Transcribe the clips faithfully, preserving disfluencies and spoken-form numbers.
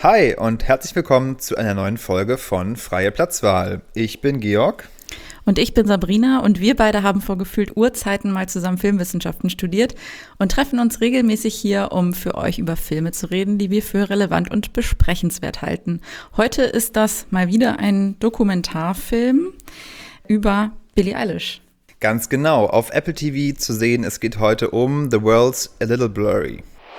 Hi und herzlich willkommen zu einer neuen Folge von Freie Platzwahl. Ich bin Georg. Und ich bin Sabrina und wir beide haben vor gefühlt Urzeiten mal zusammen Filmwissenschaften studiert und treffen uns regelmäßig hier, um für euch über Filme zu reden, die wir für relevant und besprechenswert halten. Heute ist das mal wieder ein Dokumentarfilm über Billie Eilish. Ganz genau, auf Apple T V zu sehen, es geht heute um The World's a Little Blurry.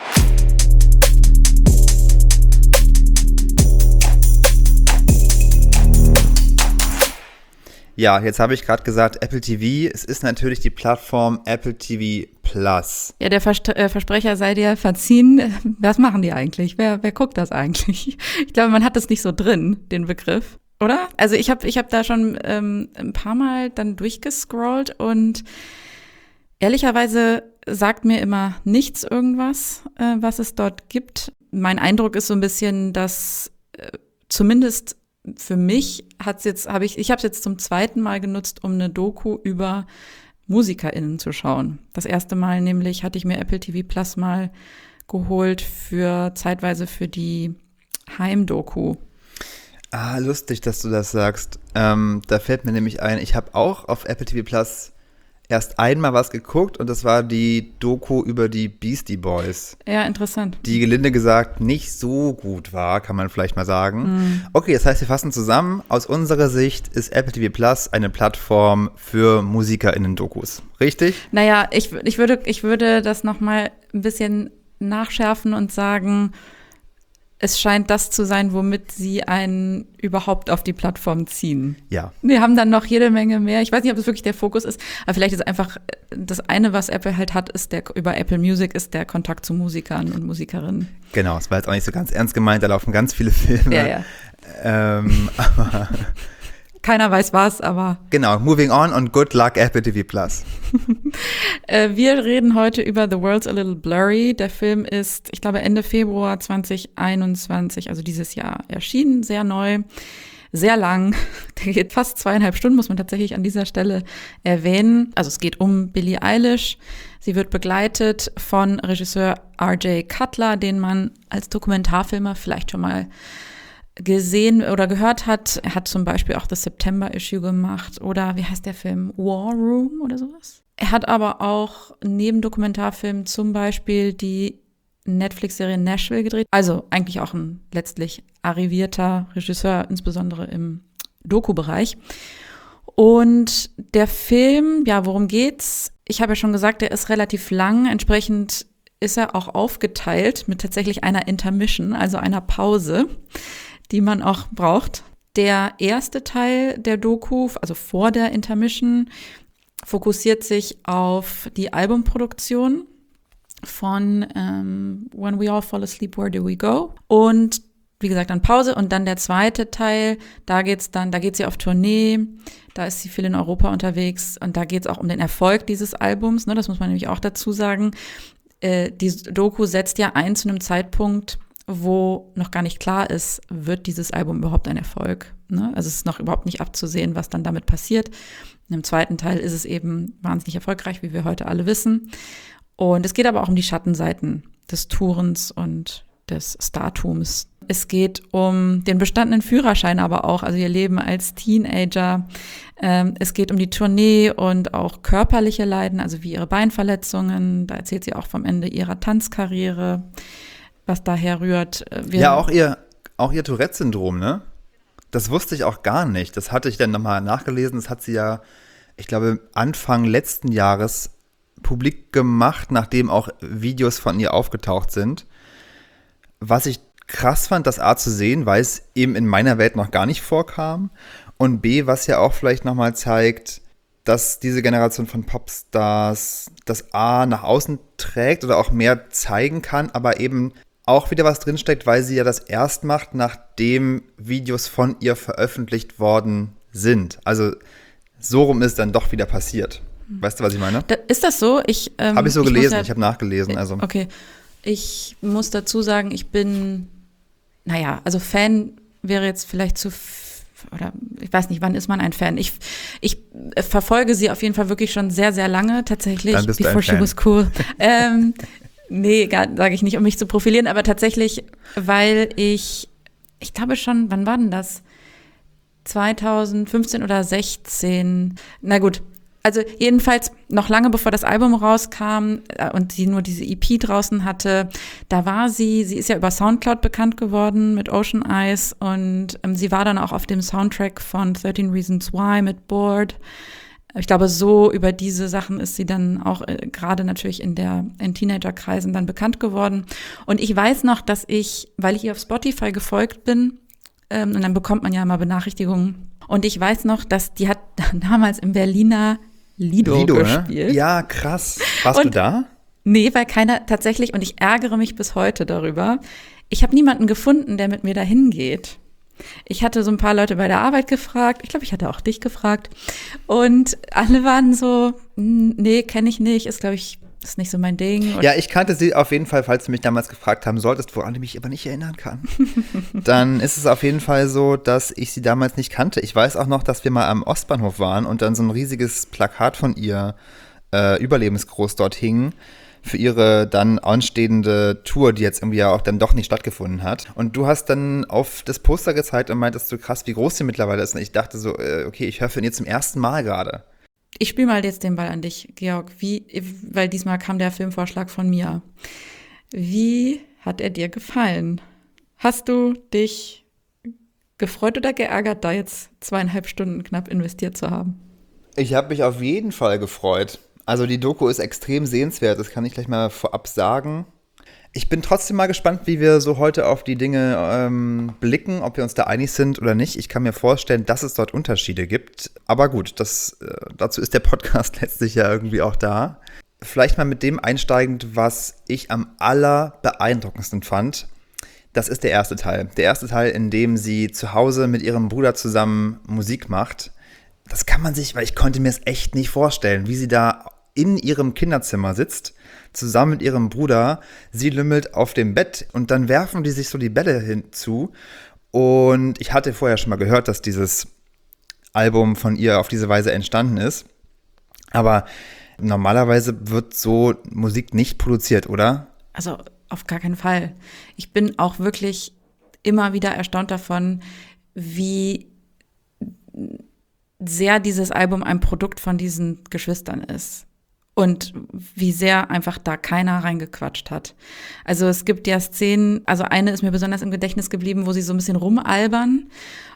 Ja, jetzt habe ich gerade gesagt, Apple T V, es ist natürlich die Plattform Apple T V Plus. Ja, der Vers- äh, Versprecher sei dir verziehen. Was machen die eigentlich? Wer, wer guckt das eigentlich? Ich glaube, man hat das nicht so drin, den Begriff, oder? Also ich habe ich hab da schon ähm, ein paar Mal dann durchgescrollt und ehrlicherweise sagt mir immer nichts irgendwas, äh, was es dort gibt. Mein Eindruck ist so ein bisschen, dass äh, zumindest für mich hat's jetzt, habe ich, ich habe es jetzt zum zweiten Mal genutzt, um eine Doku über MusikerInnen zu schauen. Das erste Mal nämlich hatte ich mir Apple T V Plus mal geholt für zeitweise für die Heimdoku. Ah, lustig, dass du das sagst. Ähm, da fällt mir nämlich ein, ich habe auch auf Apple T V Plus erst einmal was geguckt und das war die Doku über die Beastie Boys. Ja, interessant. Die gelinde gesagt nicht so gut war, kann man vielleicht mal sagen. Mhm. Okay, das heißt, wir fassen zusammen. Aus unserer Sicht ist Apple T V Plus eine Plattform für MusikerInnen-Dokus. Richtig? Naja, ich, ich, würde, ich würde das nochmal ein bisschen nachschärfen und sagen, es scheint das zu sein, womit sie einen überhaupt auf die Plattform ziehen. Ja. Wir haben dann noch jede Menge mehr. Ich weiß nicht, ob das wirklich der Fokus ist, aber vielleicht ist einfach das eine, was Apple halt hat, ist der über Apple Music, ist der Kontakt zu Musikern und Musikerinnen. Genau, es war jetzt auch nicht so ganz ernst gemeint, da laufen ganz viele Filme. Ja, ja. Ähm, aber keiner weiß was, aber genau, moving on und good luck Apple T V Plus. Wir reden heute über The World's a Little Blurry. Der Film ist, ich glaube, Ende Februar zwanzig einundzwanzig, also dieses Jahr erschienen, sehr neu, sehr lang. Der geht fast zweieinhalb Stunden, muss man tatsächlich an dieser Stelle erwähnen. Also es geht um Billie Eilish. Sie wird begleitet von Regisseur R J Cutler, den man als Dokumentarfilmer vielleicht schon mal gesehen oder gehört hat. Er hat zum Beispiel auch das September-Issue gemacht oder wie heißt der Film? War Room oder sowas? Er hat aber auch neben Dokumentarfilmen zum Beispiel die Netflix-Serie Nashville gedreht. Also eigentlich auch ein letztlich arrivierter Regisseur, insbesondere im Doku-Bereich. Und der Film, ja, worum geht's? Ich habe ja schon gesagt, der ist relativ lang. Entsprechend ist er auch aufgeteilt mit tatsächlich einer Intermission, also einer Pause, die man auch braucht. Der erste Teil der Doku, also vor der Intermission, fokussiert sich auf die Albumproduktion von ähm, When We All Fall Asleep, Where Do We Go? Und wie gesagt, dann Pause. Und dann der zweite Teil, da geht's dann, da geht sie auf Tournee, da ist sie viel in Europa unterwegs und da geht's auch um den Erfolg dieses Albums, ne, das muss man nämlich auch dazu sagen. Äh, die Doku setzt ja ein zu einem Zeitpunkt, wo noch gar nicht klar ist, wird dieses Album überhaupt ein Erfolg, ne? Also es ist noch überhaupt nicht abzusehen, was dann damit passiert. Im zweiten Teil ist es eben wahnsinnig erfolgreich, wie wir heute alle wissen. Und es geht aber auch um die Schattenseiten des Tourens und des Startums. Es geht um den bestandenen Führerschein aber auch, also ihr Leben als Teenager. Ähm, es geht um die Tournee und auch körperliche Leiden, also wie ihre Beinverletzungen. Da erzählt sie auch vom Ende ihrer Tanzkarriere, was daher rührt. Wir ja, auch ihr, auch ihr Tourette-Syndrom, ne? Das wusste ich auch gar nicht. Das hatte ich dann nochmal nachgelesen. Das hat sie ja, ich glaube, Anfang letzten Jahres publik gemacht, nachdem auch Videos von ihr aufgetaucht sind. Was ich krass fand, das A zu sehen, weil es eben in meiner Welt noch gar nicht vorkam. Und B, was ja auch vielleicht nochmal zeigt, dass diese Generation von Popstars das A nach außen trägt oder auch mehr zeigen kann, aber eben auch wieder was drinsteckt, weil sie ja das erst macht, nachdem Videos von ihr veröffentlicht worden sind. Also so rum ist dann doch wieder passiert. Weißt du, was ich meine? Da, ist das so? Ich ähm, habe ich so ich gelesen, ja, ich habe nachgelesen. Also. Okay, ich muss dazu sagen, ich bin, naja, also Fan wäre jetzt vielleicht zu, oder ich weiß nicht, wann ist man ein Fan? Ich, ich verfolge sie auf jeden Fall wirklich schon sehr, sehr lange, tatsächlich. Dann bist du Before ein Fan. She was cool. ähm, nee, sage ich nicht, um mich zu profilieren, aber tatsächlich, weil ich ich glaube schon, wann war denn das? zwanzig fünfzehn oder sechzehn. Na gut, also jedenfalls noch lange bevor das Album rauskam äh, und sie nur diese E P draußen hatte, da war sie, sie ist ja über Soundcloud bekannt geworden mit Ocean Eyes und ähm, sie war dann auch auf dem Soundtrack von thirteen Reasons Why mit Bored. Ich glaube, so über diese Sachen ist sie dann auch äh, gerade natürlich in der in Teenagerkreisen dann bekannt geworden. Und ich weiß noch, dass ich, weil ich ihr auf Spotify gefolgt bin, ähm, und dann bekommt man ja immer Benachrichtigungen. Und ich weiß noch, dass die hat damals im Berliner Lido, Lido gespielt. Ne? Ja, krass. Warst und, du da? Nee, weil keiner tatsächlich, und ich ärgere mich bis heute darüber, ich habe niemanden gefunden, der mit mir dahin geht. Ich hatte so ein paar Leute bei der Arbeit gefragt, ich glaube, ich hatte auch dich gefragt und alle waren so, nee, kenne ich nicht, ist glaube ich, ist nicht so mein Ding. Und ja, ich kannte sie auf jeden Fall, falls du mich damals gefragt haben solltest, woran du mich aber nicht erinnern kann. Dann ist es auf jeden Fall so, dass ich sie damals nicht kannte. Ich weiß auch noch, dass wir mal am Ostbahnhof waren und dann so ein riesiges Plakat von ihr äh, überlebensgroß dort hing für ihre dann anstehende Tour, die jetzt irgendwie ja auch dann doch nicht stattgefunden hat. Und du hast dann auf das Poster gezeigt und meintest so krass, wie groß sie mittlerweile ist. Und ich dachte so, äh, okay, ich höre von ihr zum ersten Mal gerade. Ich spiele mal jetzt den Ball an dich, Georg, wie, weil diesmal kam der Filmvorschlag von mir. Wie hat er dir gefallen? Hast du dich gefreut oder geärgert, da jetzt zweieinhalb Stunden knapp investiert zu haben? Ich habe mich auf jeden Fall gefreut. Also die Doku ist extrem sehenswert, das kann ich gleich mal vorab sagen. Ich bin trotzdem mal gespannt, wie wir so heute auf die Dinge ähm, blicken, ob wir uns da einig sind oder nicht. Ich kann mir vorstellen, dass es dort Unterschiede gibt. Aber gut, das, äh, dazu ist der Podcast letztlich ja irgendwie auch da. Vielleicht mal mit dem einsteigend, was ich am allerbeeindruckendsten fand. Das ist der erste Teil. Der erste Teil, in dem sie zu Hause mit ihrem Bruder zusammen Musik macht. Das kann man sich, weil ich konnte mir es echt nicht vorstellen, wie sie da in ihrem Kinderzimmer sitzt, zusammen mit ihrem Bruder, sie lümmelt auf dem Bett und dann werfen die sich so die Bälle hinzu. Und ich hatte vorher schon mal gehört, dass dieses Album von ihr auf diese Weise entstanden ist. Aber normalerweise wird so Musik nicht produziert, oder? Also auf gar keinen Fall. Ich bin auch wirklich immer wieder erstaunt davon, wie sehr dieses Album ein Produkt von diesen Geschwistern ist. Und wie sehr einfach da keiner reingequatscht hat. Also es gibt ja Szenen, also eine ist mir besonders im Gedächtnis geblieben, wo sie so ein bisschen rumalbern.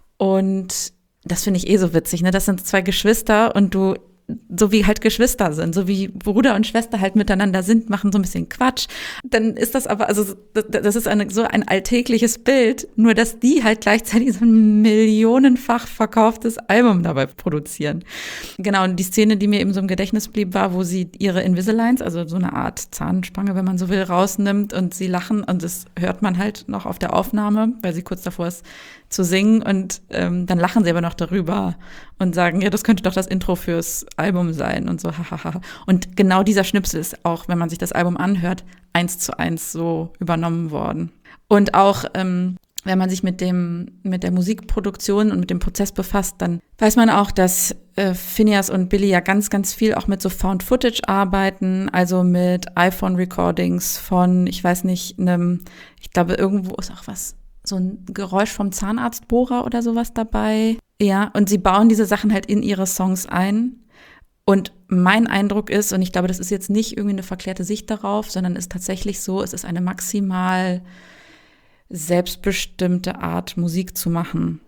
Und das finde ich eh so witzig, ne? Das sind zwei Geschwister und du, so wie halt Geschwister sind, so wie Bruder und Schwester halt miteinander sind, machen so ein bisschen Quatsch. Dann ist das aber, also das ist eine, so ein alltägliches Bild, nur dass die halt gleichzeitig so ein millionenfach verkauftes Album dabei produzieren. Genau, und die Szene, die mir eben so im Gedächtnis blieb, war, wo sie ihre Invisaligns, also so eine Art Zahnspange, wenn man so will, rausnimmt und sie lachen und das hört man halt noch auf der Aufnahme, weil sie kurz davor ist zu singen und ähm, dann lachen sie aber noch darüber und sagen, ja, das könnte doch das Intro fürs Album sein und so, hahaha. Und genau dieser Schnipsel ist auch, wenn man sich das Album anhört, eins zu eins so übernommen worden. Und auch, ähm, wenn man sich mit dem mit der Musikproduktion und mit dem Prozess befasst, dann weiß man auch, dass äh, Finneas und Billy ja ganz, ganz viel auch mit so Found Footage arbeiten, also mit iPhone-Recordings von, ich weiß nicht, einem, ich glaube, irgendwo ist auch was, so ein Geräusch vom Zahnarztbohrer oder sowas dabei. Ja, und sie bauen diese Sachen halt in ihre Songs ein. Und mein Eindruck ist, und ich glaube, das ist jetzt nicht irgendwie eine verklärte Sicht darauf, sondern ist tatsächlich so, es ist eine maximal selbstbestimmte Art, Musik zu machen.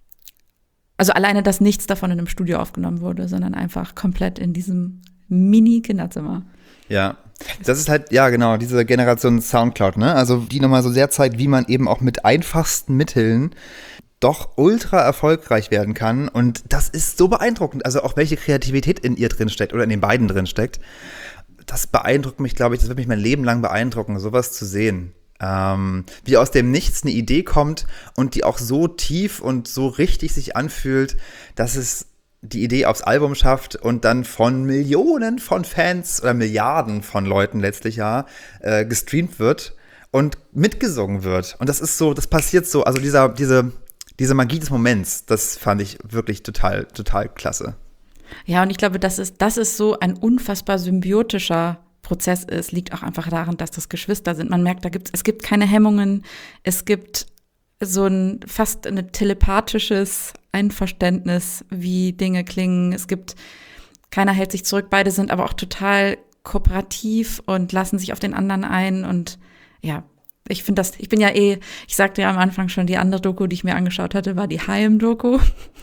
Also alleine, dass nichts davon in einem Studio aufgenommen wurde, sondern einfach komplett in diesem Mini-Kinderzimmer. Ja, das ist halt, ja genau, diese Generation Soundcloud, ne? Also die nochmal so sehr zeigt, wie man eben auch mit einfachsten Mitteln doch ultra erfolgreich werden kann. Und das ist so beeindruckend. Also auch welche Kreativität in ihr drin steckt oder in den beiden drin steckt. Das beeindruckt mich, glaube ich, das wird mich mein Leben lang beeindrucken, sowas zu sehen. Ähm, wie aus dem Nichts eine Idee kommt und die auch so tief und so richtig sich anfühlt, dass es die Idee aufs Album schafft und dann von Millionen von Fans oder Milliarden von Leuten letztlich ja äh, gestreamt wird und mitgesungen wird. Und das ist so, das passiert so, also dieser, diese, diese Magie des Moments, das fand ich wirklich total, total klasse. Ja, und ich glaube, das ist, das ist so ein unfassbar symbiotischer Prozess ist, liegt auch einfach daran, dass das Geschwister sind. Man merkt, da gibt's, es gibt keine Hemmungen, es gibt so ein fast ein telepathisches Einverständnis, wie Dinge klingen. Es gibt, keiner hält sich zurück, beide sind aber auch total kooperativ und lassen sich auf den anderen ein. Und ja, ich finde das, ich bin ja eh, ich sagte ja am Anfang schon, die andere Doku, die ich mir angeschaut hatte, war die Haim-Doku.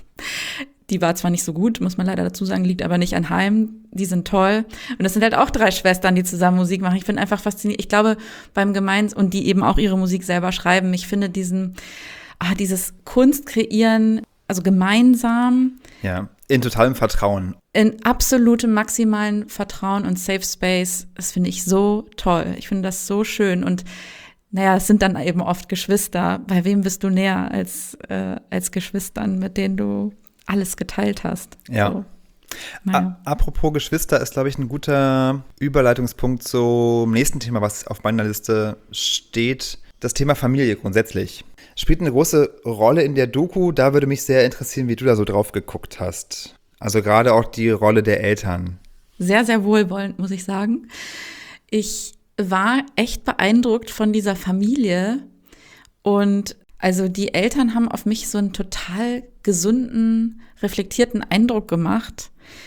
Die war zwar nicht so gut, muss man leider dazu sagen, liegt aber nicht an Haim. Die sind toll. Und es sind halt auch drei Schwestern, die zusammen Musik machen. Ich finde einfach faszinierend. Ich glaube, beim Gemeins und die eben auch ihre Musik selber schreiben. Ich finde diesen, ah, dieses Kunst kreieren, also gemeinsam. Ja, in totalem Vertrauen. In absolutem maximalen Vertrauen und Safe Space. Das finde ich so toll. Ich finde das so schön. Und naja, es sind dann eben oft Geschwister. Bei wem bist du näher als, äh, als Geschwistern, mit denen du alles geteilt hast? Ja. So. Naja. Apropos Geschwister ist, glaube ich, ein guter Überleitungspunkt zum nächsten Thema, was auf meiner Liste steht. Das Thema Familie grundsätzlich. Spielt eine große Rolle in der Doku. Da würde mich sehr interessieren, wie du da so drauf geguckt hast. Also gerade auch die Rolle der Eltern. Sehr, sehr wohlwollend, muss ich sagen. Ich war echt beeindruckt von dieser Familie. Und also die Eltern haben auf mich so einen total gesunden, reflektierten Eindruck gemacht.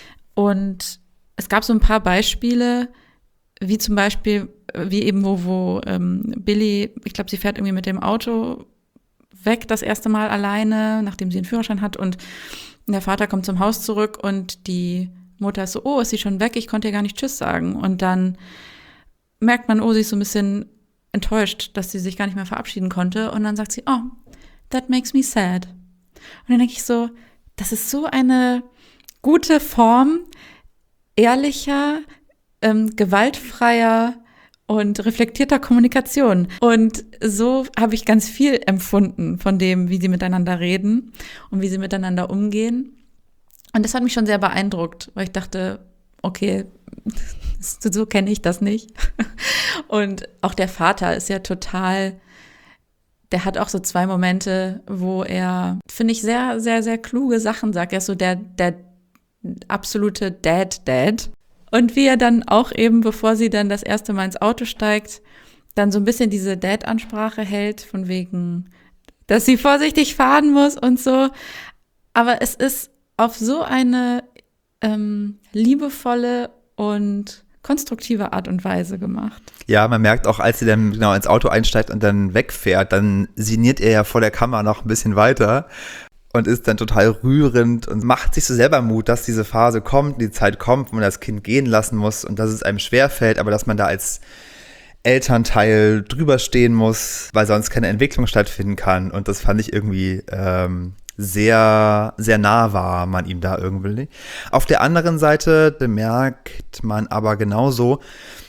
Und es gab so ein paar Beispiele, wie zum Beispiel, wie eben wo, wo ähm, Billy, ich glaube, sie fährt irgendwie mit dem Auto weg das erste Mal alleine, nachdem sie einen Führerschein hat. Und der Vater kommt zum Haus zurück und die Mutter ist so, oh, ist sie schon weg? Ich konnte ihr gar nicht Tschüss sagen. Und dann merkt man, oh, sie ist so ein bisschen enttäuscht, dass sie sich gar nicht mehr verabschieden konnte. Und dann sagt sie, oh, that makes me sad. Und dann denke ich so, das ist so eine gute Form ehrlicher, ähm, gewaltfreier und reflektierter Kommunikation. Und so habe ich ganz viel empfunden von dem, wie sie miteinander reden und wie sie miteinander umgehen. Und das hat mich schon sehr beeindruckt, weil ich dachte, okay, so, so kenne ich das nicht. Und auch der Vater ist ja total, der hat auch so zwei Momente, wo er, finde ich, sehr, sehr, sehr kluge Sachen sagt. Er ist so der, der absolute Dad-Dad. Und wie er dann auch eben, bevor sie dann das erste Mal ins Auto steigt, dann so ein bisschen diese Dad-Ansprache hält, von wegen, dass sie vorsichtig fahren muss und so. Aber es ist auf so eine ähm, liebevolle und konstruktive Art und Weise gemacht. Ja, man merkt auch, als sie dann genau ins Auto einsteigt und dann wegfährt, dann sinniert er ja vor der Kamera noch ein bisschen weiter und ist dann total rührend und macht sich so selber Mut, dass diese Phase kommt, die Zeit kommt, wo man das Kind gehen lassen muss und dass es einem schwerfällt, aber dass man da als Elternteil drüber stehen muss, weil sonst keine Entwicklung stattfinden kann. Und das fand ich irgendwie ähm, sehr, sehr nah war man ihm da irgendwie. Auf der anderen Seite bemerkt man aber genauso,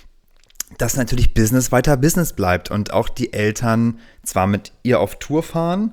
dass natürlich Business weiter Business bleibt und auch die Eltern zwar mit ihr auf Tour fahren,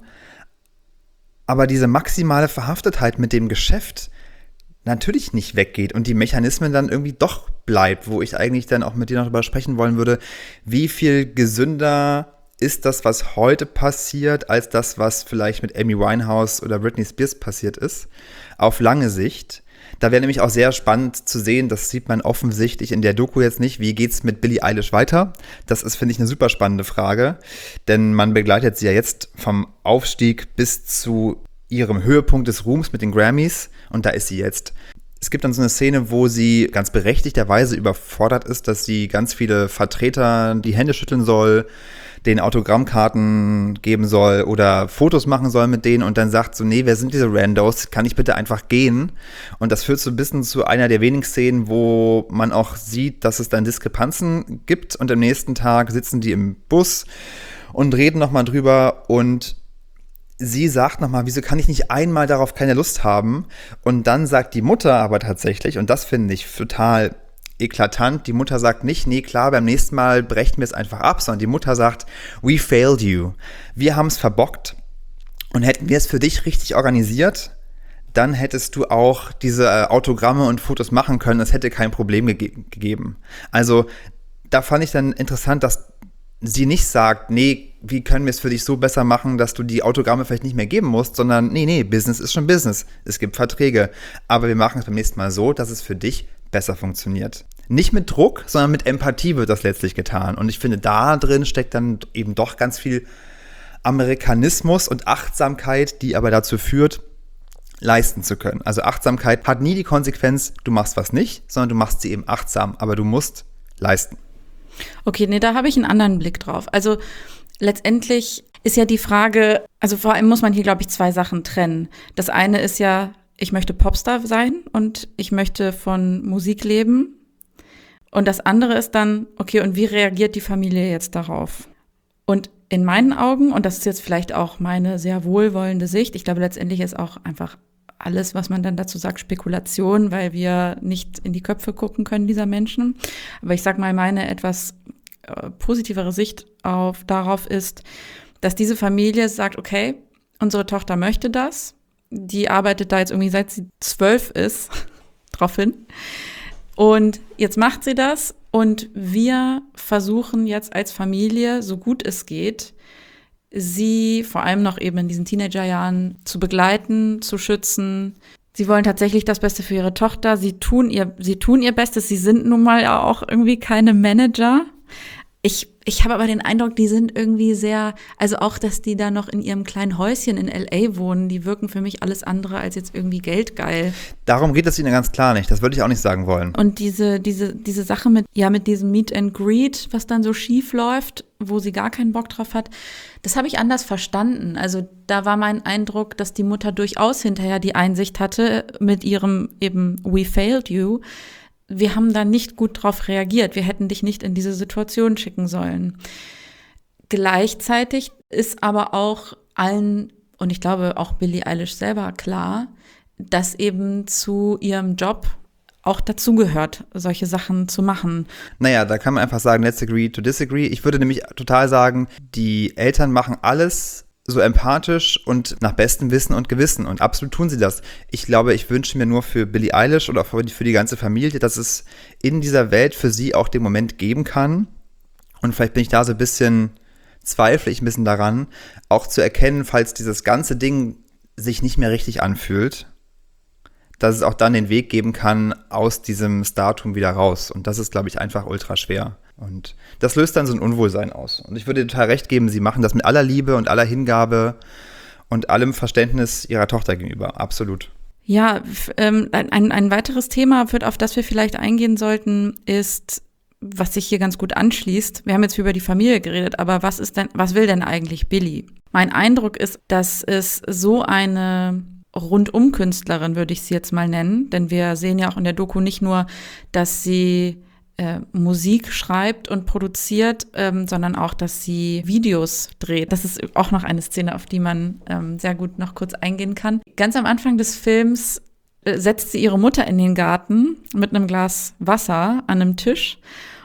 aber diese maximale Verhaftetheit mit dem Geschäft natürlich nicht weggeht und die Mechanismen dann irgendwie doch bleibt, wo ich eigentlich dann auch mit dir noch darüber sprechen wollen würde, wie viel gesünder ist das, was heute passiert, als das, was vielleicht mit Amy Winehouse oder Britney Spears passiert ist, auf lange Sicht. Da wäre nämlich auch sehr spannend zu sehen, das sieht man offensichtlich in der Doku jetzt nicht, wie geht's mit Billie Eilish weiter? Das ist, finde ich, eine super spannende Frage, denn man begleitet sie ja jetzt vom Aufstieg bis zu ihrem Höhepunkt des Ruhms mit den Grammys und da ist sie jetzt. Es gibt dann so eine Szene, wo sie ganz berechtigterweise überfordert ist, dass sie ganz viele Vertretern die Hände schütteln soll, den Autogrammkarten geben soll oder Fotos machen soll mit denen und dann sagt so, nee, wer sind diese Randos? Kann ich bitte einfach gehen? Und das führt so ein bisschen zu einer der wenigen Szenen, wo man auch sieht, dass es dann Diskrepanzen gibt und am nächsten Tag sitzen die im Bus und reden nochmal drüber und sie sagt nochmal, wieso kann ich nicht einmal darauf keine Lust haben? Und dann sagt die Mutter aber tatsächlich, und das finde ich total eklatant, die Mutter sagt nicht, nee, klar, beim nächsten Mal brechen wir es einfach ab, sondern die Mutter sagt, we failed you. Wir haben es verbockt und hätten wir es für dich richtig organisiert, dann hättest du auch diese Autogramme und Fotos machen können, es hätte kein Problem ge- gegeben. Also da fand ich dann interessant, dass sie nicht sagt, nee, wie können wir es für dich so besser machen, dass du die Autogramme vielleicht nicht mehr geben musst, sondern nee, nee, Business ist schon Business. Es gibt Verträge, aber wir machen es beim nächsten Mal so, dass es für dich besser funktioniert. Nicht mit Druck, sondern mit Empathie wird das letztlich getan. Und ich finde, da drin steckt dann eben doch ganz viel Amerikanismus und Achtsamkeit, die aber dazu führt, leisten zu können. Also Achtsamkeit hat nie die Konsequenz, du machst was nicht, sondern du machst sie eben achtsam, aber du musst leisten. Okay, nee, da habe ich einen anderen Blick drauf. Also letztendlich ist ja die Frage, also vor allem muss man hier, glaube ich, zwei Sachen trennen. Das eine ist ja, ich möchte Popstar sein und ich möchte von Musik leben. Und das andere ist dann, okay, und wie reagiert die Familie jetzt darauf? Und in meinen Augen, und das ist jetzt vielleicht auch meine sehr wohlwollende Sicht, ich glaube, letztendlich ist auch einfach alles, was man dann dazu sagt, Spekulation, weil wir nicht in die Köpfe gucken können dieser Menschen. Aber ich sag mal, meine etwas äh, positivere Sicht auf, darauf ist, dass diese Familie sagt, okay, unsere Tochter möchte das. Die arbeitet da jetzt irgendwie, seit sie zwölf ist, drauf hin. Und jetzt macht sie das und wir versuchen jetzt als Familie, so gut es geht, sie vor allem noch eben in diesen Teenagerjahren zu begleiten, zu schützen. Sie wollen tatsächlich das Beste für ihre Tochter. Sie tun ihr, sie tun ihr Bestes. Sie sind nun mal ja auch irgendwie keine Manager. Ich, ich habe aber den Eindruck, die sind irgendwie sehr, also auch, dass die da noch in ihrem kleinen Häuschen in L A wohnen, die wirken für mich alles andere als jetzt irgendwie geldgeil. Darum geht es ihnen ganz klar nicht, das würde ich auch nicht sagen wollen. Und diese, diese, diese Sache mit, ja, mit diesem Meet and Greet, was dann so schief läuft, wo sie gar keinen Bock drauf hat, das habe ich anders verstanden. Also da war mein Eindruck, dass die Mutter durchaus hinterher die Einsicht hatte mit ihrem eben "We failed you". Wir haben da nicht gut drauf reagiert. Wir hätten dich nicht in diese Situation schicken sollen. Gleichzeitig ist aber auch allen, und ich glaube auch Billie Eilish selber, klar, dass eben zu ihrem Job auch dazugehört, solche Sachen zu machen. Naja, da kann man einfach sagen, let's agree to disagree. Ich würde nämlich total sagen, die Eltern machen alles so empathisch und nach bestem Wissen und Gewissen. Und absolut tun sie das. Ich glaube, ich wünsche mir nur für Billie Eilish oder für die, für die ganze Familie, dass es in dieser Welt für sie auch den Moment geben kann. Und vielleicht bin ich da so ein bisschen, zweifle ich ein bisschen daran, auch zu erkennen, falls dieses ganze Ding sich nicht mehr richtig anfühlt, dass es auch dann den Weg geben kann aus diesem Startum wieder raus. Und das ist, glaube ich, einfach ultra schwer. Und das löst dann so ein Unwohlsein aus. Und ich würde dir total recht geben, sie machen das mit aller Liebe und aller Hingabe und allem Verständnis ihrer Tochter gegenüber. Absolut. Ja, ähm, ein, ein weiteres Thema, auf das wir vielleicht eingehen sollten, ist, was sich hier ganz gut anschließt. Wir haben jetzt über die Familie geredet, aber was ist denn, was will denn eigentlich Billie? Mein Eindruck ist, dass es so eine Rundum-Künstlerin, würde ich sie jetzt mal nennen, denn wir sehen ja auch in der Doku nicht nur, dass sie Äh, Musik schreibt und produziert, ähm, sondern auch, dass sie Videos dreht. Das ist auch noch eine Szene, auf die man ähm, sehr gut noch kurz eingehen kann. Ganz am Anfang des Films äh, setzt sie ihre Mutter in den Garten mit einem Glas Wasser an einem Tisch,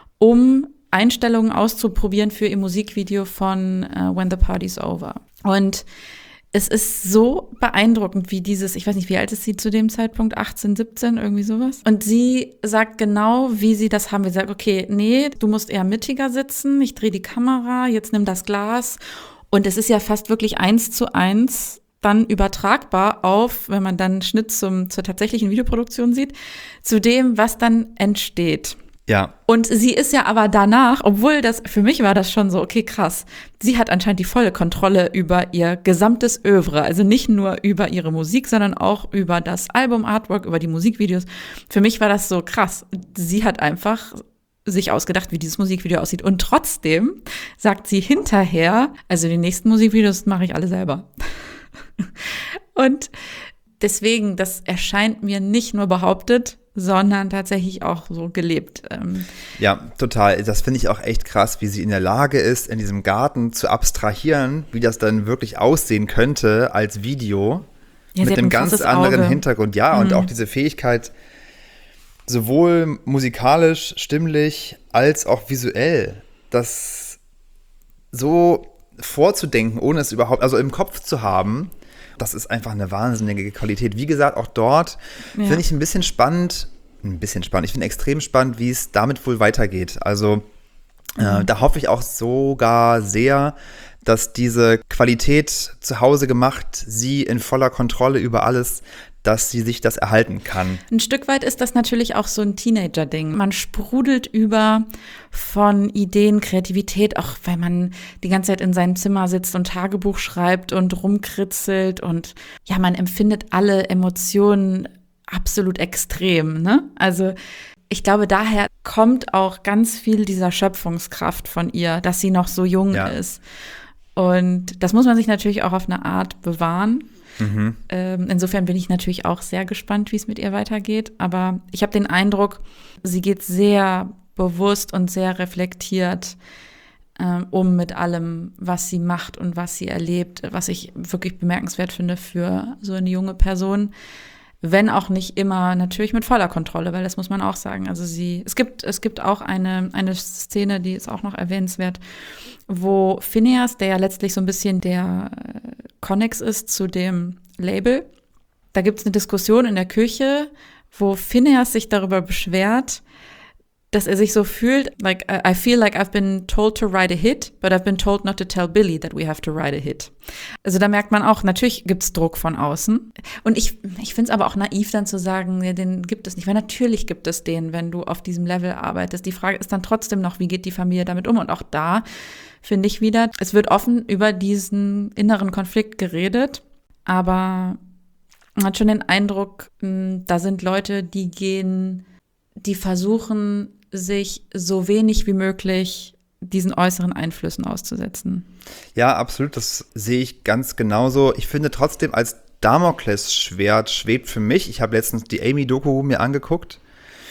um Einstellungen auszuprobieren für ihr Musikvideo von äh, When the Party's Over. Und es ist so beeindruckend, wie dieses, ich weiß nicht, wie alt ist sie zu dem Zeitpunkt, achtzehn, siebzehn, irgendwie sowas. Und sie sagt genau, wie sie das haben will. Sie sagt, okay, nee, du musst eher mittiger sitzen, ich drehe die Kamera, jetzt nimm das Glas. Und es ist ja fast wirklich eins zu eins dann übertragbar auf, wenn man dann einen Schnitt zum, zur tatsächlichen Videoproduktion sieht, zu dem, was dann entsteht. Ja. Und sie ist ja aber danach, obwohl das, für mich war das schon so, okay, krass, sie hat anscheinend die volle Kontrolle über ihr gesamtes Övre, also nicht nur über ihre Musik, sondern auch über das Album-Artwork, über die Musikvideos. Für mich war das so krass. Sie hat einfach sich ausgedacht, wie dieses Musikvideo aussieht. Und trotzdem sagt sie hinterher, also die nächsten Musikvideos mache ich alle selber. Und deswegen, das erscheint mir nicht nur behauptet, sondern tatsächlich auch so gelebt. Ja, total. Das finde ich auch echt krass, wie sie in der Lage ist, in diesem Garten zu abstrahieren, wie das dann wirklich aussehen könnte als Video. Ja, mit einem ein ganz anderen Auge. Hintergrund. Ja, mhm. Und auch diese Fähigkeit, sowohl musikalisch, stimmlich, als auch visuell, das so vorzudenken, ohne es überhaupt, also im Kopf zu haben. Das ist einfach eine wahnsinnige Qualität. Wie gesagt, auch dort ja. finde ich ein bisschen spannend, ein bisschen spannend, ich finde extrem spannend, wie es damit wohl weitergeht. Also mhm. äh, da hoffe ich auch sogar sehr, dass diese Qualität zu Hause gemacht, sie in voller Kontrolle über alles, dass sie sich das erhalten kann. Ein Stück weit ist das natürlich auch so ein Teenager-Ding. Man sprudelt über von Ideen, Kreativität, auch weil man die ganze Zeit in seinem Zimmer sitzt und Tagebuch schreibt und rumkritzelt und ja, man empfindet alle Emotionen absolut extrem, ne? Also ich glaube, daher kommt auch ganz viel dieser Schöpfungskraft von ihr, dass sie noch so jung ja. ist. Und das muss man sich natürlich auch auf eine Art bewahren. Mhm. Ähm, insofern bin ich natürlich auch sehr gespannt, wie es mit ihr weitergeht. Aber ich habe den Eindruck, sie geht sehr bewusst und sehr reflektiert ähm, um mit allem, was sie macht und was sie erlebt, was ich wirklich bemerkenswert finde für so eine junge Person. Wenn auch nicht immer natürlich mit voller Kontrolle, weil das muss man auch sagen. Also sie, es gibt, es gibt auch eine, eine Szene, die ist auch noch erwähnenswert, wo Phineas, der ja letztlich so ein bisschen der Connex ist zu dem Label, da gibt es eine Diskussion in der Küche, wo Phineas sich darüber beschwert, dass er sich so fühlt, like, I feel like I've been told to write a hit, but I've been told not to tell Billy that we have to write a hit. Also da merkt man auch, natürlich gibt's Druck von außen. Und ich, ich finde es aber auch naiv, dann zu sagen, ja, den gibt es nicht. Weil natürlich gibt es den, wenn du auf diesem Level arbeitest. Die Frage ist dann trotzdem noch, wie geht die Familie damit um? Und auch da finde ich wieder, es wird offen über diesen inneren Konflikt geredet, aber man hat schon den Eindruck, da sind Leute, die gehen, die versuchen, sich so wenig wie möglich diesen äußeren Einflüssen auszusetzen. Ja, absolut, das sehe ich ganz genauso. Ich finde trotzdem, als Damoklesschwert schwebt für mich, ich habe letztens die Amy-Doku mir angeguckt,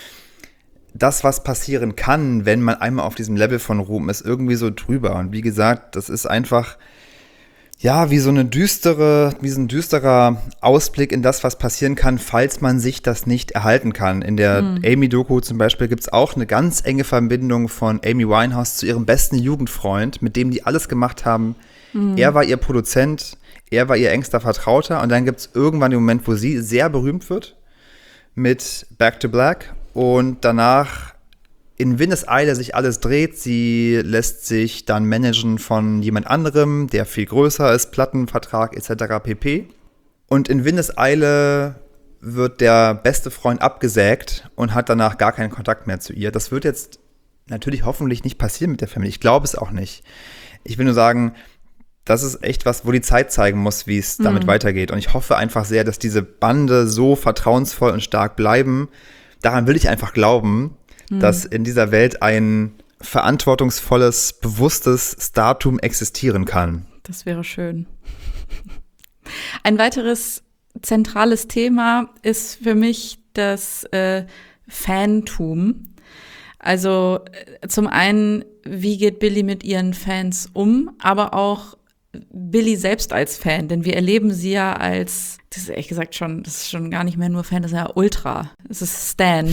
das, was passieren kann, wenn man einmal auf diesem Level von Ruhm ist, irgendwie so drüber. Und wie gesagt, das ist einfach, ja, wie so eine düstere, wie so ein düsterer Ausblick in das, was passieren kann, falls man sich das nicht erhalten kann. In der mhm. Amy-Doku zum Beispiel gibt es auch eine ganz enge Verbindung von Amy Winehouse zu ihrem besten Jugendfreund, mit dem die alles gemacht haben. Mhm. Er war ihr Produzent, er war ihr engster Vertrauter und dann gibt es irgendwann den Moment, wo sie sehr berühmt wird mit Back to Black und danach in Windeseile sich alles dreht. Sie lässt sich dann managen von jemand anderem, der viel größer ist, Plattenvertrag et cetera pp. Und in Windeseile wird der beste Freund abgesägt und hat danach gar keinen Kontakt mehr zu ihr. Das wird jetzt natürlich hoffentlich nicht passieren mit der Family. Ich glaube es auch nicht. Ich will nur sagen, das ist echt was, wo die Zeit zeigen muss, wie es damit mhm. weitergeht. Und ich hoffe einfach sehr, dass diese Bande so vertrauensvoll und stark bleiben. Daran will ich einfach glauben, dass in dieser Welt ein verantwortungsvolles, bewusstes Startum existieren kann. Das wäre schön. Ein weiteres zentrales Thema ist für mich das äh, Fantum. Also äh, zum einen, wie geht Billy mit ihren Fans um, aber auch Billy selbst als Fan, denn wir erleben sie ja als, das ist ehrlich gesagt schon, das ist schon gar nicht mehr nur Fan, das ist ja Ultra, das ist Stan,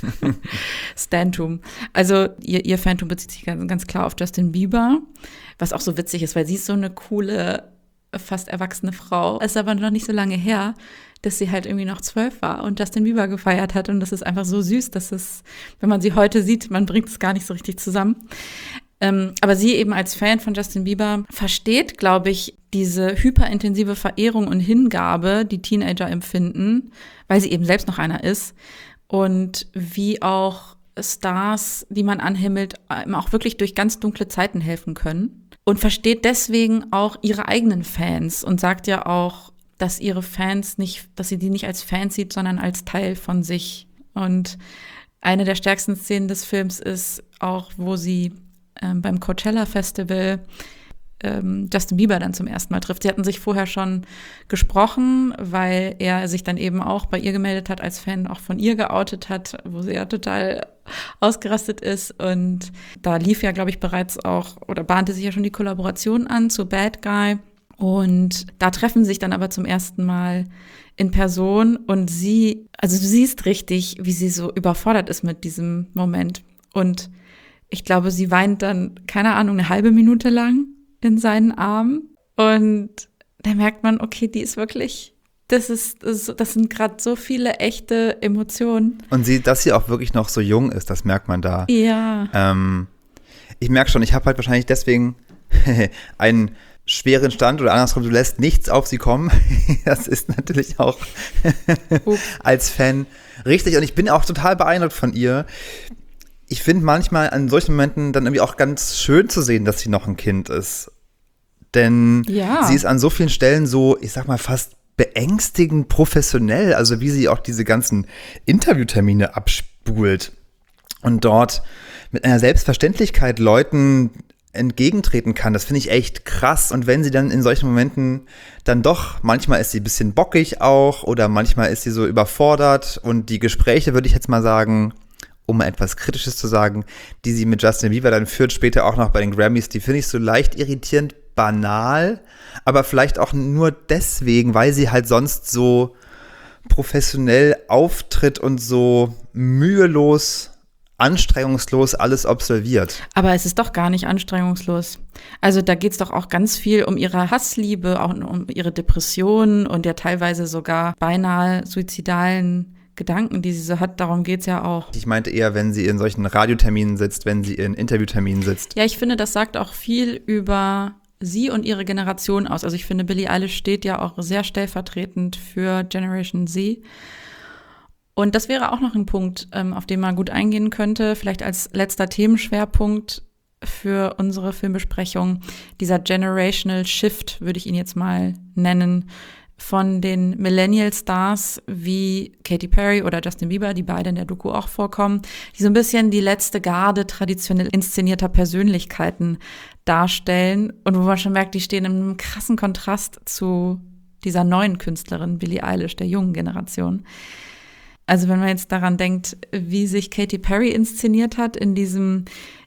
Stantum. Also ihr, ihr Fantum bezieht sich ganz, ganz klar auf Justin Bieber, was auch so witzig ist, weil sie ist so eine coole, fast erwachsene Frau. Es ist aber noch nicht so lange her, dass sie halt irgendwie noch zwölf war und Justin Bieber gefeiert hat und das ist einfach so süß, dass es, wenn man sie heute sieht, man bringt es gar nicht so richtig zusammen. Ähm, aber sie eben als Fan von Justin Bieber versteht, glaube ich, diese hyperintensive Verehrung und Hingabe, die Teenager empfinden, weil sie eben selbst noch einer ist. Und wie auch Stars, die man anhimmelt, einem auch wirklich durch ganz dunkle Zeiten helfen können. Und versteht deswegen auch ihre eigenen Fans und sagt ja auch, dass ihre Fans nicht, dass sie die nicht als Fans sieht, sondern als Teil von sich. Und eine der stärksten Szenen des Films ist auch, wo sie ähm, beim Coachella Festival ähm, Justin Bieber dann zum ersten Mal trifft. Sie hatten sich vorher schon gesprochen, weil er sich dann eben auch bei ihr gemeldet hat, als Fan auch von ihr geoutet hat, wo sie ja total ausgerastet ist. Und da lief ja, glaube ich, bereits auch, oder bahnte sich ja schon die Kollaboration an zu Bad Guy. Und da treffen sich dann aber zum ersten Mal in Person und sie, also du siehst richtig, wie sie so überfordert ist mit diesem Moment. Und ich glaube, sie weint dann, keine Ahnung, eine halbe Minute lang in seinen Armen. Und da merkt man, okay, die ist wirklich, das ist, das, das sind gerade so viele echte Emotionen. Und sie, dass sie auch wirklich noch so jung ist, das merkt man da. Ja. Ähm, ich merke schon, ich habe halt wahrscheinlich deswegen einen schweren Stand oder andersrum, du lässt nichts auf sie kommen. Das ist natürlich auch als Fan richtig. Und ich bin auch total beeindruckt von ihr. Ich finde manchmal an solchen Momenten dann irgendwie auch ganz schön zu sehen, dass sie noch ein Kind ist. Denn ja. sie ist an so vielen Stellen so, ich sag mal, fast beängstigend professionell. Also wie sie auch diese ganzen Interviewtermine abspult und dort mit einer Selbstverständlichkeit Leuten entgegentreten kann. Das finde ich echt krass. Und wenn sie dann in solchen Momenten dann doch, manchmal ist sie ein bisschen bockig auch oder manchmal ist sie so überfordert und die Gespräche, würde ich jetzt mal sagen, um mal etwas Kritisches zu sagen, die sie mit Justin Bieber dann führt, später auch noch bei den Grammys, die finde ich so leicht irritierend banal, aber vielleicht auch nur deswegen, weil sie halt sonst so professionell auftritt und so mühelos, anstrengungslos alles absolviert. Aber es ist doch gar nicht anstrengungslos. Also da geht es doch auch ganz viel um ihre Hassliebe, auch um ihre Depressionen und ja teilweise sogar beinahe suizidalen Gedanken, die sie so hat, darum geht's ja auch. Ich meinte eher, wenn sie in solchen Radioterminen sitzt, wenn sie in Interviewterminen sitzt. Ja, ich finde, das sagt auch viel über sie und ihre Generation aus. Also ich finde, Billie Eilish steht ja auch sehr stellvertretend für Generation Z. Und das wäre auch noch ein Punkt, auf den man gut eingehen könnte, vielleicht als letzter Themenschwerpunkt für unsere Filmbesprechung. Dieser Generational Shift, würde ich ihn jetzt mal nennen, von den Millennial-Stars wie Katy Perry oder Justin Bieber, die beide in der Doku auch vorkommen, die so ein bisschen die letzte Garde traditionell inszenierter Persönlichkeiten darstellen und wo man schon merkt, die stehen in einem krassen Kontrast zu dieser neuen Künstlerin Billie Eilish, der jungen Generation. Also wenn man jetzt daran denkt, wie sich Katy Perry inszeniert hat in diesem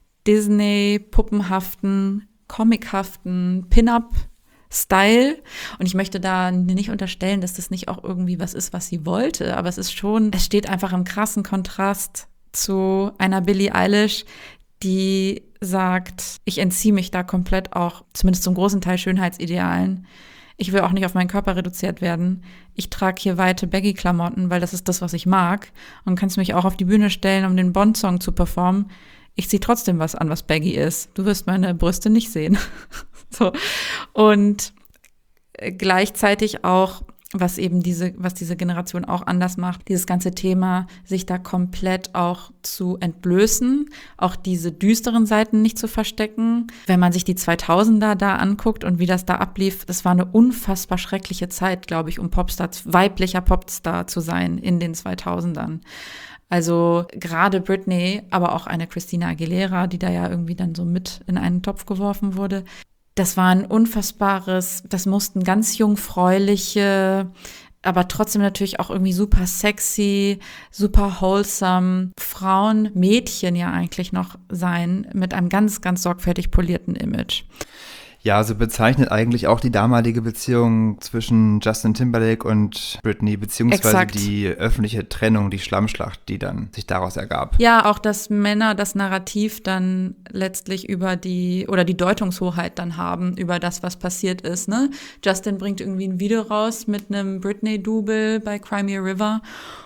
Disney-puppenhaften, comichaften Pin-Up Style. Und ich möchte da nicht unterstellen, dass das nicht auch irgendwie was ist, was sie wollte. Aber es ist schon, es steht einfach im krassen Kontrast zu einer Billie Eilish, die sagt, ich entziehe mich da komplett auch, zumindest zum großen Teil, Schönheitsidealen. Ich will auch nicht auf meinen Körper reduziert werden. Ich trage hier weite Baggy-Klamotten, weil das ist das, was ich mag. Und kannst mich auch auf die Bühne stellen, um den Bond-Song zu performen. Ich ziehe trotzdem was an, was baggy ist. Du wirst meine Brüste nicht sehen. So. Und gleichzeitig auch, was eben diese, was diese Generation auch anders macht, dieses ganze Thema, sich da komplett auch zu entblößen, auch diese düsteren Seiten nicht zu verstecken. Wenn man sich die zweitausender da anguckt und wie das da ablief, das war eine unfassbar schreckliche Zeit, glaube ich, um Popstar, weiblicher Popstar zu sein in den zweitausendern. Also gerade Britney, aber auch eine Christina Aguilera, die da ja irgendwie dann so mit in einen Topf geworfen wurde. Das war ein unfassbares, das mussten ganz jungfräuliche, aber trotzdem natürlich auch irgendwie super sexy, super wholesome Frauen, Mädchen ja eigentlich noch sein, mit einem ganz, ganz sorgfältig polierten Image. Ja, so bezeichnet eigentlich auch die damalige Beziehung zwischen Justin Timberlake und Britney, beziehungsweise Exakt. Die öffentliche Trennung, die Schlammschlacht, die dann sich daraus ergab. Ja, auch, dass Männer das Narrativ dann letztlich über die, oder die Deutungshoheit dann haben über das, was passiert ist, ne? Justin bringt irgendwie ein Video raus mit einem Britney-Double bei Cry Me a River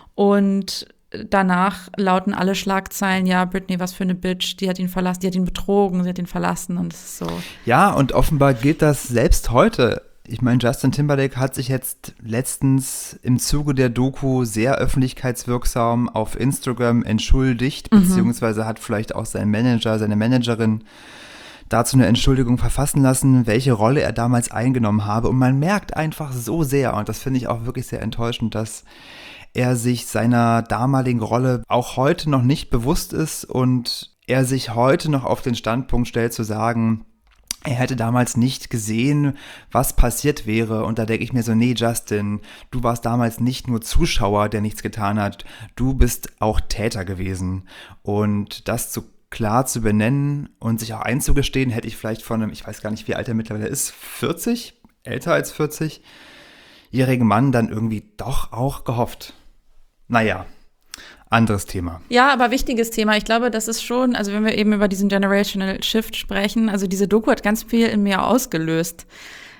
und danach lauten alle Schlagzeilen, ja, Britney, was für eine Bitch, die hat ihn verlassen, die hat ihn betrogen, sie hat ihn verlassen und es ist so. Ja, und offenbar gilt das selbst heute. Ich meine, Justin Timberlake hat sich jetzt letztens im Zuge der Doku sehr öffentlichkeitswirksam auf Instagram entschuldigt, mhm. beziehungsweise hat vielleicht auch sein Manager, seine Managerin dazu eine Entschuldigung verfassen lassen, welche Rolle er damals eingenommen habe. Und man merkt einfach so sehr, und das finde ich auch wirklich sehr enttäuschend, dass er sich seiner damaligen Rolle auch heute noch nicht bewusst ist und er sich heute noch auf den Standpunkt stellt zu sagen, er hätte damals nicht gesehen, was passiert wäre. Und da denke ich mir so, nee, Justin, du warst damals nicht nur Zuschauer, der nichts getan hat, du bist auch Täter gewesen. Und das zu klar zu benennen und sich auch einzugestehen, hätte ich vielleicht von einem, ich weiß gar nicht, wie alt er mittlerweile ist, vierzig, älter als vierzig-jährigen Mann dann irgendwie doch auch gehofft. Naja, anderes Thema. Ja, aber wichtiges Thema. Ich glaube, das ist schon, also wenn wir eben über diesen Generational Shift sprechen, also diese Doku hat ganz viel in mir ausgelöst,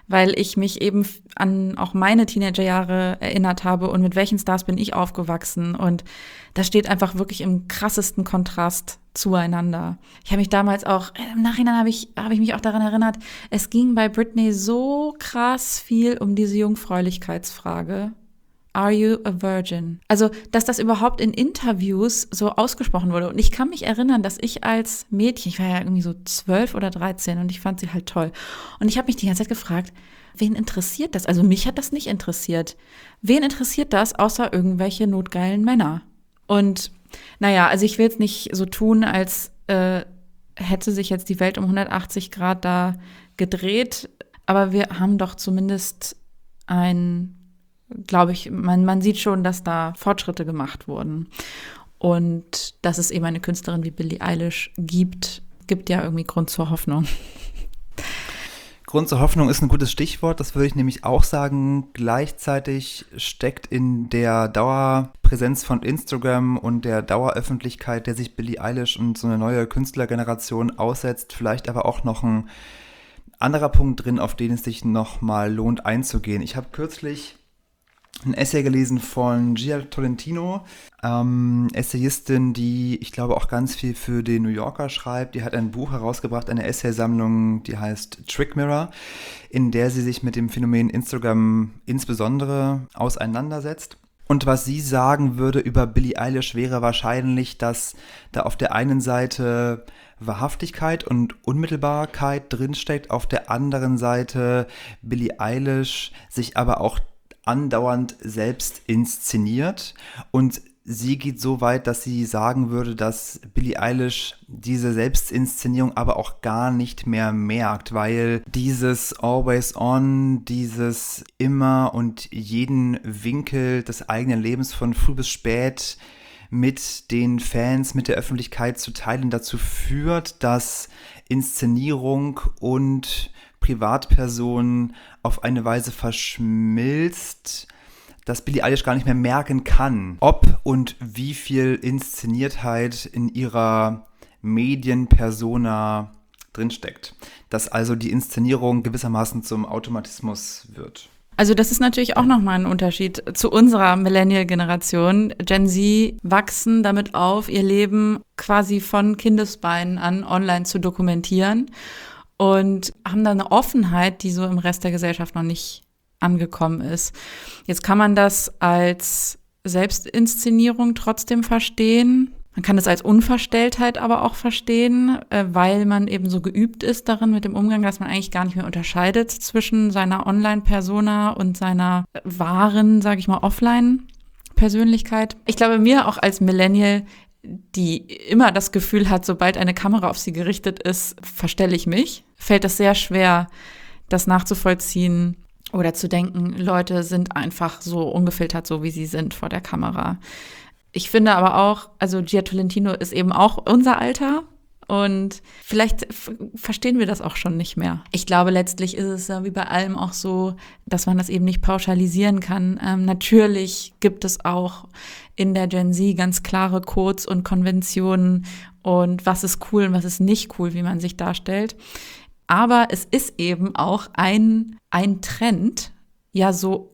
weil ich mich eben an auch meine Teenagerjahre erinnert habe und mit welchen Stars bin ich aufgewachsen. Und das steht einfach wirklich im krassesten Kontrast zueinander. Ich habe mich damals auch, im Nachhinein habe ich, habe ich mich auch daran erinnert, es ging bei Britney so krass viel um diese Jungfräulichkeitsfrage. Are you a virgin? Also, dass das überhaupt in Interviews so ausgesprochen wurde. Und ich kann mich erinnern, dass ich als Mädchen, ich war ja irgendwie so zwölf oder dreizehn und ich fand sie halt toll. Und ich habe mich die ganze Zeit gefragt, wen interessiert das? Also mich hat das nicht interessiert. Wen interessiert das, außer irgendwelche notgeilen Männer? Und naja, also ich will jetzt nicht so tun, als äh, hätte sich jetzt die Welt um hundertachtzig Grad da gedreht. Aber wir haben doch zumindest ein glaube ich, man, man sieht schon, dass da Fortschritte gemacht wurden. Und dass es eben eine Künstlerin wie Billie Eilish gibt, gibt ja irgendwie Grund zur Hoffnung. Grund zur Hoffnung ist ein gutes Stichwort, das würde ich nämlich auch sagen. Gleichzeitig steckt in der Dauerpräsenz von Instagram und der Daueröffentlichkeit, der sich Billie Eilish und so eine neue Künstlergeneration aussetzt, vielleicht aber auch noch ein anderer Punkt drin, auf den es sich nochmal lohnt einzugehen. Ich habe kürzlich ein Essay gelesen von Gia Tolentino, ähm, Essayistin, die, ich glaube, auch ganz viel für den New Yorker schreibt. Die hat ein Buch herausgebracht, eine Essaysammlung, die heißt Trick Mirror, in der sie sich mit dem Phänomen Instagram insbesondere auseinandersetzt. Und was sie sagen würde über Billie Eilish wäre wahrscheinlich, dass da auf der einen Seite Wahrhaftigkeit und Unmittelbarkeit drinsteckt, auf der anderen Seite Billie Eilish sich aber auch andauernd selbst inszeniert, und sie geht so weit, dass sie sagen würde, dass Billie Eilish diese Selbstinszenierung aber auch gar nicht mehr merkt, weil dieses Always On, dieses immer und jeden Winkel des eigenen Lebens von früh bis spät mit den Fans, mit der Öffentlichkeit zu teilen, dazu führt, dass Inszenierung und Privatperson auf eine Weise verschmilzt, dass Billie Eilish gar nicht mehr merken kann, ob und wie viel Inszeniertheit in ihrer Medienpersona drinsteckt. Dass also die Inszenierung gewissermaßen zum Automatismus wird. Also das ist natürlich auch nochmal ein Unterschied zu unserer Millennial-Generation. Gen Z wachsen damit auf, ihr Leben quasi von Kindesbeinen an online zu dokumentieren und haben da eine Offenheit, die so im Rest der Gesellschaft noch nicht angekommen ist. Jetzt kann man das als Selbstinszenierung trotzdem verstehen. Man kann es als Unverstelltheit aber auch verstehen, weil man eben so geübt ist darin mit dem Umgang, dass man eigentlich gar nicht mehr unterscheidet zwischen seiner Online-Persona und seiner wahren, sage ich mal, Offline-Persönlichkeit. Ich glaube, mir auch als Millennial, die immer das Gefühl hat, sobald eine Kamera auf sie gerichtet ist, verstelle ich mich, fällt es sehr schwer, das nachzuvollziehen oder zu denken, Leute sind einfach so ungefiltert, so wie sie sind vor der Kamera. Ich finde aber auch, also Gia Tolentino ist eben auch unser Alter und vielleicht f- verstehen wir das auch schon nicht mehr. Ich glaube, letztlich ist es ja wie bei allem auch so, dass man das eben nicht pauschalisieren kann. Ähm, natürlich gibt es auch in der Gen Z ganz klare Codes und Konventionen und was ist cool und was ist nicht cool, wie man sich darstellt. Aber es ist eben auch ein, ein Trend, ja so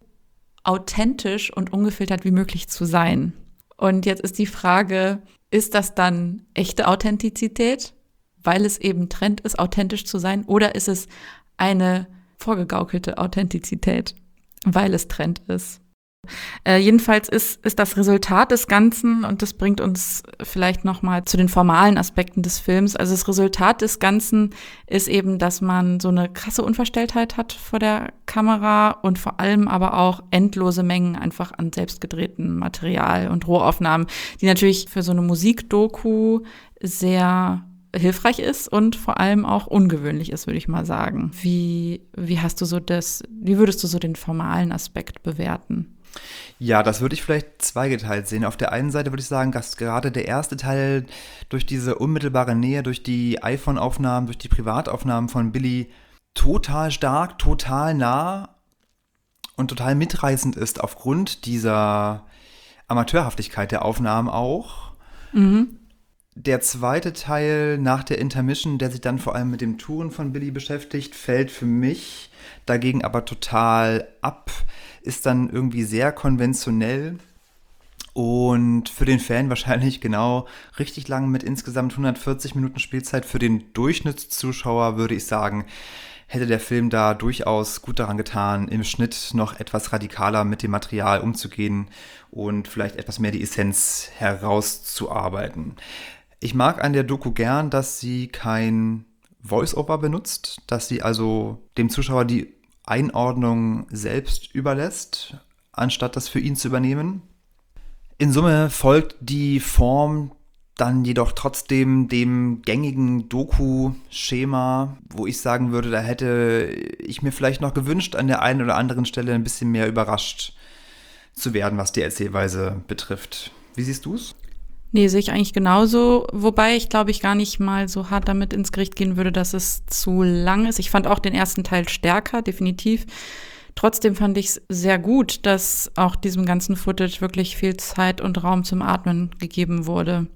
authentisch und ungefiltert wie möglich zu sein. Und jetzt ist die Frage, ist das dann echte Authentizität, weil es eben Trend ist, authentisch zu sein, oder ist es eine vorgegaukelte Authentizität, weil es Trend ist? Äh, jedenfalls ist, ist das Resultat des Ganzen, und das bringt uns vielleicht nochmal zu den formalen Aspekten des Films, also das Resultat des Ganzen ist eben, dass man so eine krasse Unverstelltheit hat vor der Kamera und vor allem aber auch endlose Mengen einfach an selbstgedrehtem Material und Rohaufnahmen, die natürlich für so eine Musikdoku sehr hilfreich ist und vor allem auch ungewöhnlich ist, würde ich mal sagen. Wie, wie hast du so das, wie würdest du so den formalen Aspekt bewerten? Ja, das würde ich vielleicht zweigeteilt sehen. Auf der einen Seite würde ich sagen, dass gerade der erste Teil durch diese unmittelbare Nähe, durch die iPhone-Aufnahmen, durch die Privataufnahmen von Billie total stark, total nah und total mitreißend ist, aufgrund dieser Amateurhaftigkeit der Aufnahmen auch. Mhm. Der zweite Teil nach der Intermission, der sich dann vor allem mit dem Touren von Billy beschäftigt, fällt für mich dagegen aber total ab, ist dann irgendwie sehr konventionell und für den Fan wahrscheinlich genau richtig lang mit insgesamt hundertvierzig Minuten Spielzeit. Für den Durchschnittszuschauer würde ich sagen, hätte der Film da durchaus gut daran getan, im Schnitt noch etwas radikaler mit dem Material umzugehen und vielleicht etwas mehr die Essenz herauszuarbeiten. Ich mag an der Doku gern, dass sie kein Voice-Over benutzt, dass sie also dem Zuschauer die Einordnung selbst überlässt, anstatt das für ihn zu übernehmen. In Summe folgt die Form dann jedoch trotzdem dem gängigen Doku-Schema, wo ich sagen würde, da hätte ich mir vielleicht noch gewünscht, an der einen oder anderen Stelle ein bisschen mehr überrascht zu werden, was die Erzählweise betrifft. Wie siehst du es? Nee, sehe ich eigentlich genauso, wobei ich glaube ich gar nicht mal so hart damit ins Gericht gehen würde, dass es zu lang ist. Ich fand auch den ersten Teil stärker, definitiv. Trotzdem fand ich es sehr gut, dass auch diesem ganzen Footage wirklich viel Zeit und Raum zum Atmen gegeben wurde.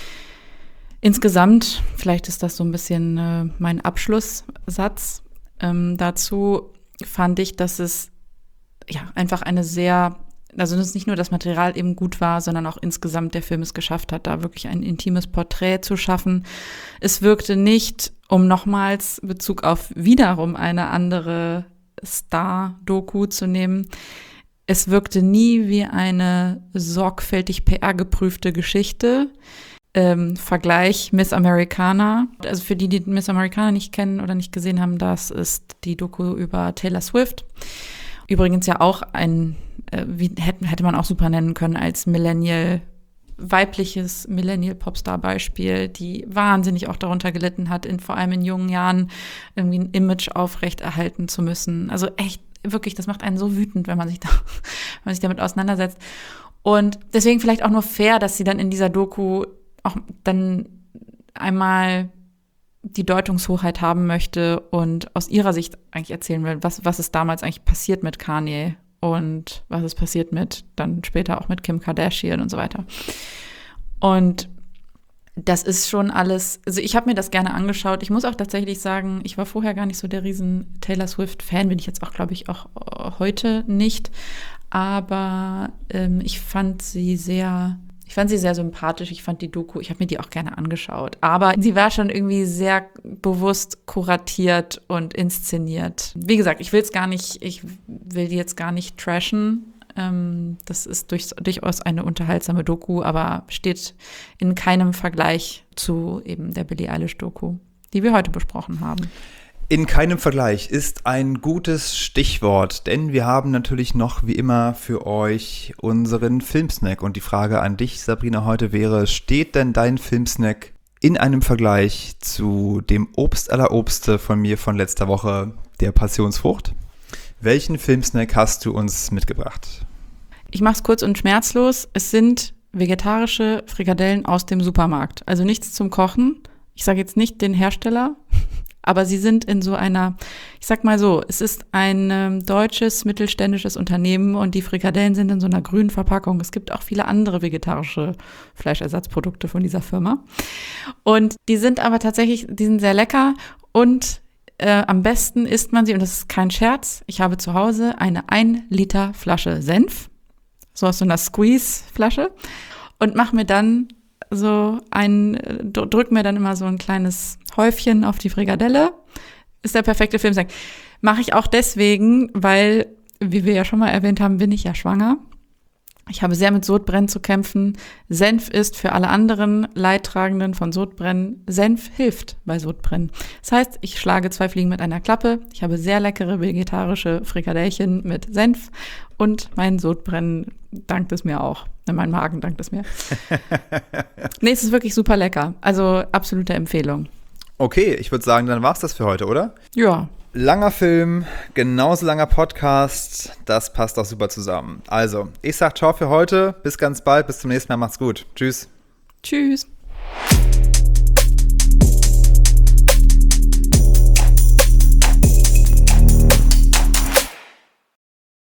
Insgesamt, vielleicht ist das so ein bisschen äh, mein Abschlusssatz ähm, dazu, fand ich, dass es ja einfach eine sehr, also dass nicht nur das Material eben gut war, sondern auch insgesamt der Film es geschafft hat, da wirklich ein intimes Porträt zu schaffen. Es wirkte nicht, um nochmals Bezug auf wiederum eine andere Star-Doku zu nehmen. Es wirkte nie wie eine sorgfältig P R-geprüfte Geschichte. Ähm, Vergleich Miss Americana. Also für die, die Miss Americana nicht kennen oder nicht gesehen haben, das ist die Doku über Taylor Swift. Übrigens ja auch ein, äh, wie hätte, hätte man auch super nennen können, als Millennial, weibliches Millennial-Popstar-Beispiel, die wahnsinnig auch darunter gelitten hat, in, vor allem in jungen Jahren irgendwie ein Image aufrechterhalten zu müssen. Also echt, wirklich, das macht einen so wütend, wenn man sich da, wenn man sich damit auseinandersetzt. Und deswegen vielleicht auch nur fair, dass sie dann in dieser Doku auch dann einmal die Deutungshoheit haben möchte und aus ihrer Sicht eigentlich erzählen will, was, was ist damals eigentlich passiert mit Kanye und was ist passiert mit, dann später auch mit Kim Kardashian und so weiter. Und das ist schon alles, also ich habe mir das gerne angeschaut. Ich muss auch tatsächlich sagen, ich war vorher gar nicht so der riesen Taylor Swift-Fan, bin ich jetzt auch, glaube ich, auch heute nicht. Aber ähm, ich fand sie sehr, ich fand sie sehr sympathisch. Ich fand die Doku, ich habe mir die auch gerne angeschaut. Aber sie war schon irgendwie sehr bewusst kuratiert und inszeniert. Wie gesagt, ich will es gar nicht, ich will die jetzt gar nicht trashen. Ähm, das ist durch, durchaus eine unterhaltsame Doku, aber steht in keinem Vergleich zu eben der Billie Eilish-Doku, die wir heute besprochen haben. In keinem Vergleich ist ein gutes Stichwort, denn wir haben natürlich noch wie immer für euch unseren Filmsnack. Und die Frage an dich, Sabrina, heute wäre, steht denn dein Filmsnack in einem Vergleich zu dem Obst aller Obste von mir von letzter Woche, der Passionsfrucht? Welchen Filmsnack hast du uns mitgebracht? Ich mache es kurz und schmerzlos. Es sind vegetarische Frikadellen aus dem Supermarkt. Also nichts zum Kochen. Ich sage jetzt nicht den Hersteller, aber sie sind in so einer, ich sag mal so, es ist ein ähm, deutsches mittelständisches Unternehmen und die Frikadellen sind in so einer grünen Verpackung. Es gibt auch viele andere vegetarische Fleischersatzprodukte von dieser Firma. Und die sind aber tatsächlich, die sind sehr lecker und äh, am besten isst man sie, und das ist kein Scherz, ich habe zu Hause eine ein Liter Flasche Senf, so aus so einer Squeeze-Flasche, und mache mir dann so ein, drück mir dann immer so ein kleines Häufchen auf die Frikadelle. Ist der perfekte Filmsnack. Mache ich auch deswegen, weil, wie wir ja schon mal erwähnt haben, bin ich ja schwanger. Ich habe sehr mit Sodbrennen zu kämpfen. Senf ist für alle anderen Leidtragenden von Sodbrennen, Senf hilft bei Sodbrennen. Das heißt, ich schlage zwei Fliegen mit einer Klappe. Ich habe sehr leckere vegetarische Frikadellchen mit Senf und mein Sodbrennen dankt es mir auch. Mein Magen dankt es mir. Nee, es ist wirklich super lecker. Also absolute Empfehlung. Okay, ich würde sagen, dann war's das für heute, oder? Ja. Langer Film, genauso langer Podcast, das passt auch super zusammen. Also, ich sag ciao für heute, bis ganz bald, bis zum nächsten Mal, macht's gut. Tschüss. Tschüss.